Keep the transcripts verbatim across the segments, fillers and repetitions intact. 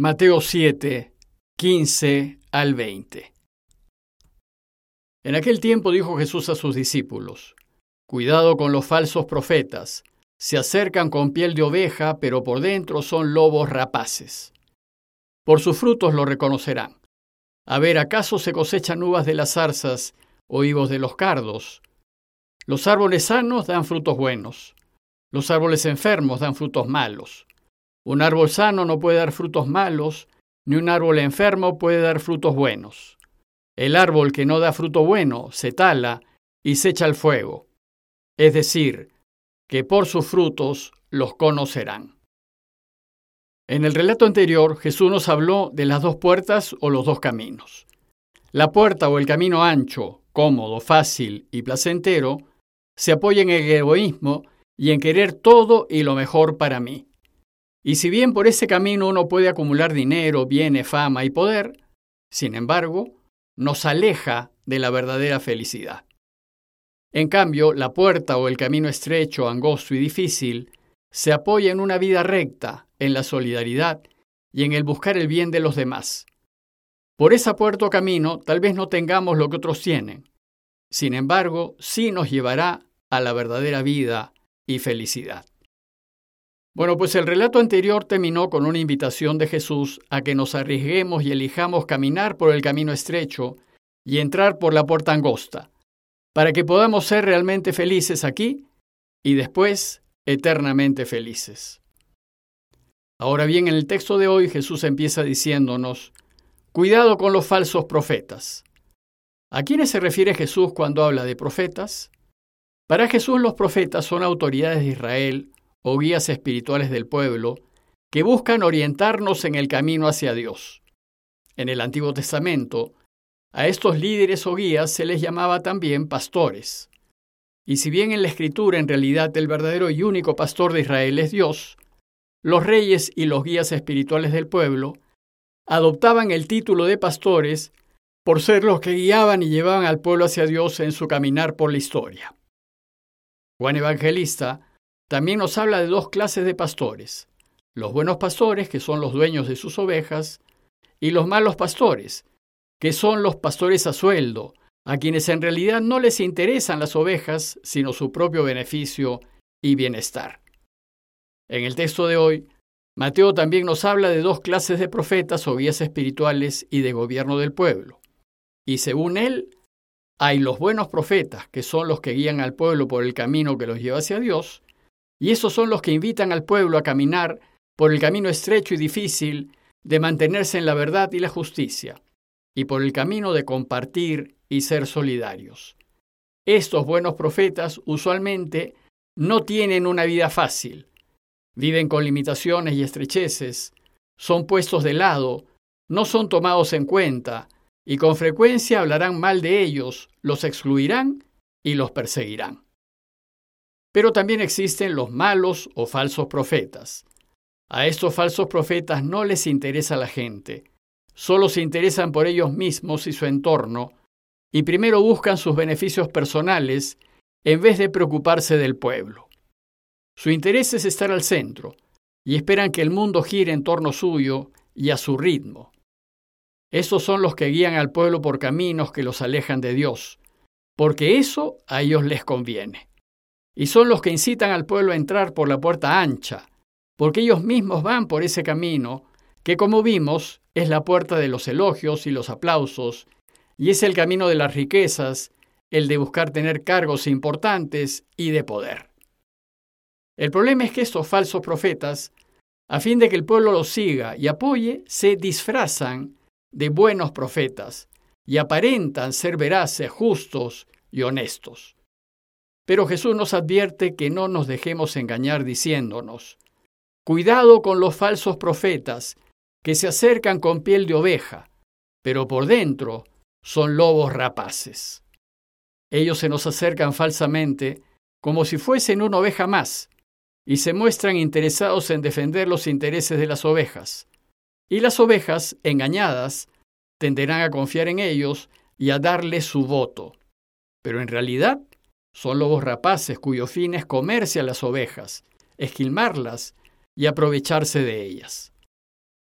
Mateo siete, quince al veinte. En aquel tiempo dijo Jesús a sus discípulos: Cuidado con los falsos profetas. Se acercan con piel de oveja, pero por dentro son lobos rapaces. Por sus frutos lo reconocerán. A ver, ¿acaso se cosechan uvas de las zarzas o higos de los cardos? Los árboles sanos dan frutos buenos. Los árboles enfermos dan frutos malos. Un árbol sano no puede dar frutos malos, ni un árbol enfermo puede dar frutos buenos. El árbol que no da fruto bueno se tala y se echa al fuego. Es decir, que por sus frutos los conocerán. En el relato anterior, Jesús nos habló de las dos puertas o los dos caminos. La puerta o el camino ancho, cómodo, fácil y placentero, se apoya en el egoísmo y en querer todo y lo mejor para mí. Y si bien por ese camino uno puede acumular dinero, bienes, fama y poder, sin embargo, nos aleja de la verdadera felicidad. En cambio, la puerta o el camino estrecho, angosto y difícil se apoya en una vida recta, en la solidaridad y en el buscar el bien de los demás. Por esa puerta o camino tal vez no tengamos lo que otros tienen. Sin embargo, sí nos llevará a la verdadera vida y felicidad. Bueno, pues el relato anterior terminó con una invitación de Jesús a que nos arriesguemos y elijamos caminar por el camino estrecho y entrar por la puerta angosta, para que podamos ser realmente felices aquí y después eternamente felices. Ahora bien, en el texto de hoy Jesús empieza diciéndonos: cuidado con los falsos profetas. ¿A quiénes se refiere Jesús cuando habla de profetas? Para Jesús los profetas son autoridades de Israel o guías espirituales del pueblo que buscan orientarnos en el camino hacia Dios. En el Antiguo Testamento, a estos líderes o guías se les llamaba también pastores. Y si bien en la Escritura en realidad el verdadero y único pastor de Israel es Dios, los reyes y los guías espirituales del pueblo adoptaban el título de pastores por ser los que guiaban y llevaban al pueblo hacia Dios en su caminar por la historia. Juan Evangelista también nos habla de dos clases de pastores: los buenos pastores, que son los dueños de sus ovejas, y los malos pastores, que son los pastores a sueldo, a quienes en realidad no les interesan las ovejas, sino su propio beneficio y bienestar. En el texto de hoy, Mateo también nos habla de dos clases de profetas o guías espirituales y de gobierno del pueblo. Y según él, hay los buenos profetas, que son los que guían al pueblo por el camino que los lleva hacia Dios, y esos son los que invitan al pueblo a caminar por el camino estrecho y difícil de mantenerse en la verdad y la justicia, y por el camino de compartir y ser solidarios. Estos buenos profetas usualmente no tienen una vida fácil. Viven con limitaciones y estrecheces, son puestos de lado, no son tomados en cuenta, y con frecuencia hablarán mal de ellos, los excluirán y los perseguirán. Pero también existen los malos o falsos profetas. A estos falsos profetas no les interesa la gente, solo se interesan por ellos mismos y su entorno, y primero buscan sus beneficios personales en vez de preocuparse del pueblo. Su interés es estar al centro, y esperan que el mundo gire en torno suyo y a su ritmo. Esos son los que guían al pueblo por caminos que los alejan de Dios, porque eso a ellos les conviene. Y son los que incitan al pueblo a entrar por la puerta ancha, porque ellos mismos van por ese camino que, como vimos, es la puerta de los elogios y los aplausos, y es el camino de las riquezas, el de buscar tener cargos importantes y de poder. El problema es que estos falsos profetas, a fin de que el pueblo los siga y apoye, se disfrazan de buenos profetas y aparentan ser veraces, justos y honestos. Pero Jesús nos advierte que no nos dejemos engañar diciéndonos: cuidado con los falsos profetas que se acercan con piel de oveja, pero por dentro son lobos rapaces. Ellos se nos acercan falsamente como si fuesen una oveja más y se muestran interesados en defender los intereses de las ovejas. Y las ovejas, engañadas, tenderán a confiar en ellos y a darles su voto. Pero en realidad son lobos rapaces cuyo fin es comerse a las ovejas, esquilmarlas y aprovecharse de ellas.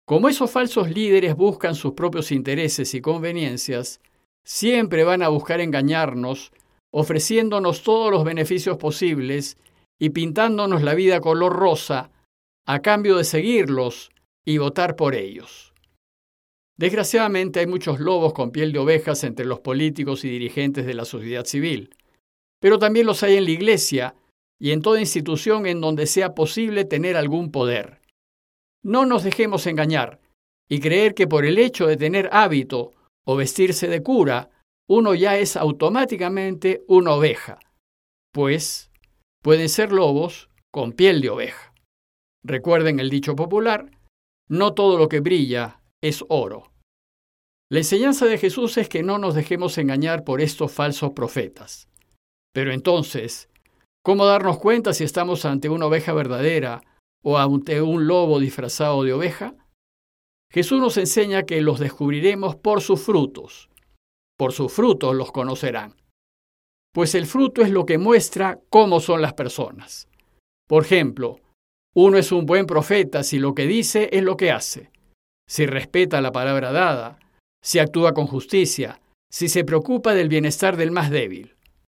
Como esos falsos líderes buscan sus propios intereses y conveniencias, siempre van a buscar engañarnos, ofreciéndonos todos los beneficios posibles y pintándonos la vida color rosa a cambio de seguirlos y votar por ellos. Desgraciadamente hay muchos lobos con piel de ovejas entre los políticos y dirigentes de la sociedad civil, pero también los hay en la iglesia y en toda institución en donde sea posible tener algún poder. No nos dejemos engañar y creer que por el hecho de tener hábito o vestirse de cura, uno ya es automáticamente una oveja, pues pueden ser lobos con piel de oveja. Recuerden el dicho popular, no todo lo que brilla es oro. La enseñanza de Jesús es que no nos dejemos engañar por estos falsos profetas. Pero entonces, ¿cómo darnos cuenta si estamos ante una oveja verdadera o ante un lobo disfrazado de oveja? Jesús nos enseña que los descubriremos por sus frutos. Por sus frutos los conocerán. Pues el fruto es lo que muestra cómo son las personas. Por ejemplo, uno es un buen profeta si lo que dice es lo que hace, si respeta la palabra dada, si actúa con justicia, si se preocupa del bienestar del más débil.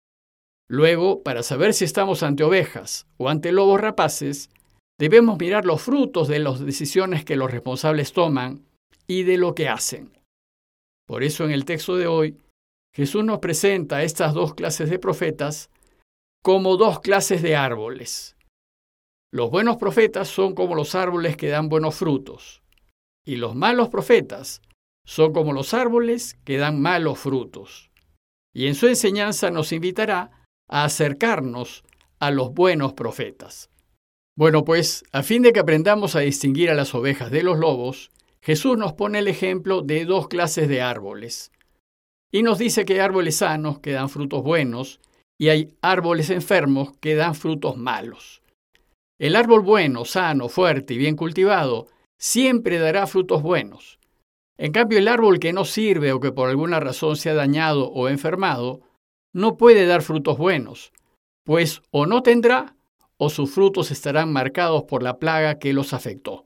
Luego, para saber si estamos ante ovejas o ante lobos rapaces, debemos mirar los frutos de las decisiones que los responsables toman y de lo que hacen. Por eso en el texto de hoy, Jesús nos presenta a estas dos clases de profetas como dos clases de árboles. Los buenos profetas son como los árboles que dan buenos frutos, y los malos profetas son como los árboles que dan malos frutos. Y en su enseñanza nos invitará a acercarnos a los buenos profetas. Bueno, pues, a fin de que aprendamos a distinguir a las ovejas de los lobos, Jesús nos pone el ejemplo de dos clases de árboles. Y nos dice que hay árboles sanos que dan frutos buenos y hay árboles enfermos que dan frutos malos. El árbol bueno, sano, fuerte y bien cultivado siempre dará frutos buenos. En cambio, el árbol que no sirve o que por alguna razón se ha dañado o enfermado, no puede dar frutos buenos, pues o no tendrá o sus frutos estarán marcados por la plaga que los afectó.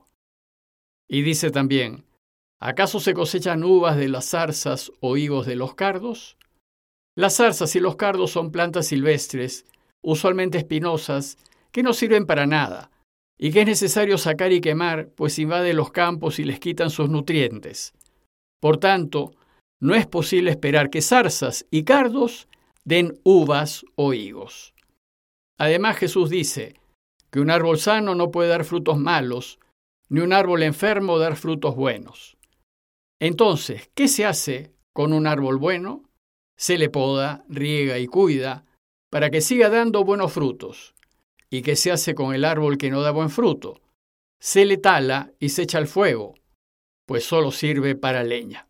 Y dice también, ¿acaso se cosechan uvas de las zarzas o higos de los cardos? Las zarzas y los cardos son plantas silvestres, usualmente espinosas, que no sirven para nada, y que es necesario sacar y quemar, pues invaden los campos y les quitan sus nutrientes. Por tanto, no es posible esperar que zarzas y cardos den uvas o higos. Además, Jesús dice que un árbol sano no puede dar frutos malos, ni un árbol enfermo dar frutos buenos. Entonces, ¿qué se hace con un árbol bueno? Se le poda, riega y cuida para que siga dando buenos frutos. ¿Y qué se hace con el árbol que no da buen fruto? Se le tala y se echa al fuego, pues solo sirve para leña.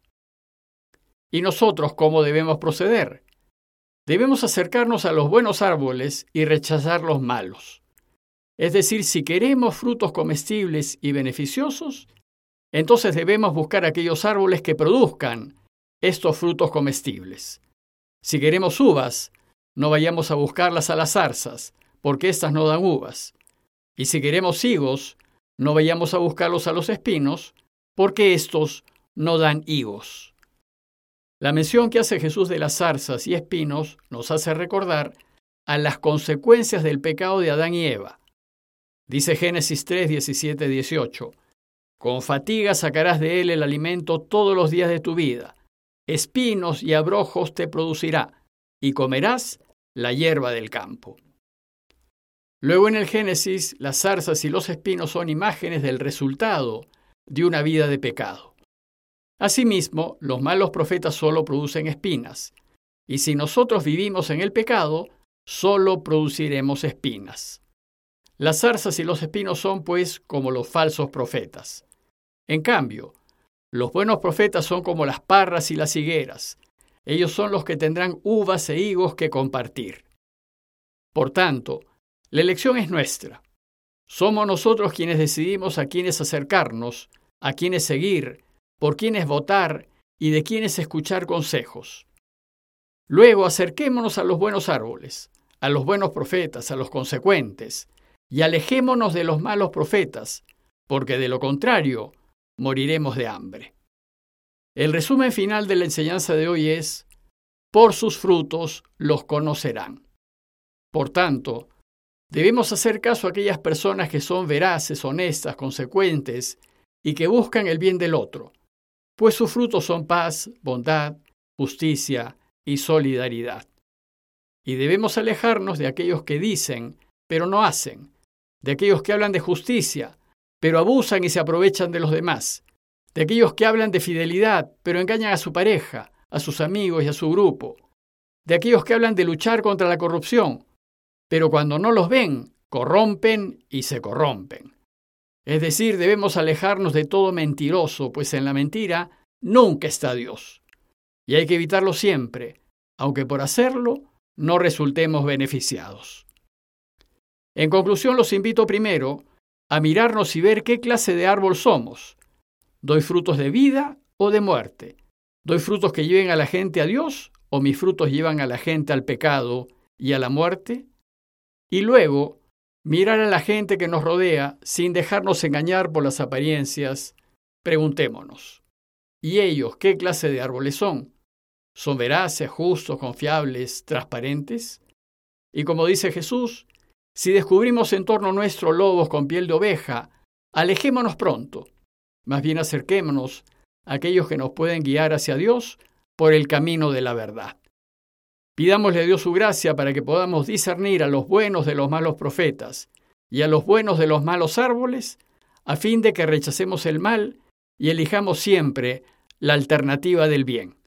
¿Y nosotros cómo debemos proceder? Debemos acercarnos a los buenos árboles y rechazar los malos. Es decir, si queremos frutos comestibles y beneficiosos, entonces debemos buscar aquellos árboles que produzcan estos frutos comestibles. Si queremos uvas, no vayamos a buscarlas a las zarzas, porque éstas no dan uvas. Y si queremos higos, no vayamos a buscarlos a los espinos, porque éstos no dan higos. La mención que hace Jesús de las zarzas y espinos nos hace recordar a las consecuencias del pecado de Adán y Eva. Dice Génesis tres, diecisiete, dieciocho, «Con fatiga sacarás de él el alimento todos los días de tu vida. Espinos y abrojos te producirá, y comerás la hierba del campo». Luego en el Génesis, las zarzas y los espinos son imágenes del resultado de una vida de pecado. Asimismo, los malos profetas solo producen espinas, y si nosotros vivimos en el pecado, solo produciremos espinas. Las zarzas y los espinos son, pues, como los falsos profetas. En cambio, los buenos profetas son como las parras y las higueras. Ellos son los que tendrán uvas e higos que compartir. Por tanto, la elección es nuestra. Somos nosotros quienes decidimos a quiénes acercarnos, a quiénes seguir, por quiénes votar y de quiénes escuchar consejos. Luego acerquémonos a los buenos árboles, a los buenos profetas, a los consecuentes, y alejémonos de los malos profetas, porque de lo contrario, moriremos de hambre. El resumen final de la enseñanza de hoy es: por sus frutos los conocerán. Por tanto, debemos hacer caso a aquellas personas que son veraces, honestas, consecuentes y que buscan el bien del otro, pues sus frutos son paz, bondad, justicia y solidaridad. Y debemos alejarnos de aquellos que dicen, pero no hacen, de aquellos que hablan de justicia, pero abusan y se aprovechan de los demás, de aquellos que hablan de fidelidad, pero engañan a su pareja, a sus amigos y a su grupo, de aquellos que hablan de luchar contra la corrupción, pero cuando no los ven, corrompen y se corrompen. Es decir, debemos alejarnos de todo mentiroso, pues en la mentira nunca está Dios. Y hay que evitarlo siempre, aunque por hacerlo no resultemos beneficiados. En conclusión, los invito primero a mirarnos y ver qué clase de árbol somos. ¿Doy frutos de vida o de muerte? ¿Doy frutos que lleven a la gente a Dios o mis frutos llevan a la gente al pecado y a la muerte? Y luego, mirar a la gente que nos rodea sin dejarnos engañar por las apariencias. Preguntémonos, ¿y ellos qué clase de árboles son? ¿Son veraces, justos, confiables, transparentes? Y como dice Jesús, si descubrimos en torno nuestro lobos con piel de oveja, alejémonos pronto. Más bien acerquémonos a aquellos que nos pueden guiar hacia Dios por el camino de la verdad. Pidámosle a Dios su gracia para que podamos discernir a los buenos de los malos profetas y a los buenos de los malos árboles, a fin de que rechacemos el mal y elijamos siempre la alternativa del bien.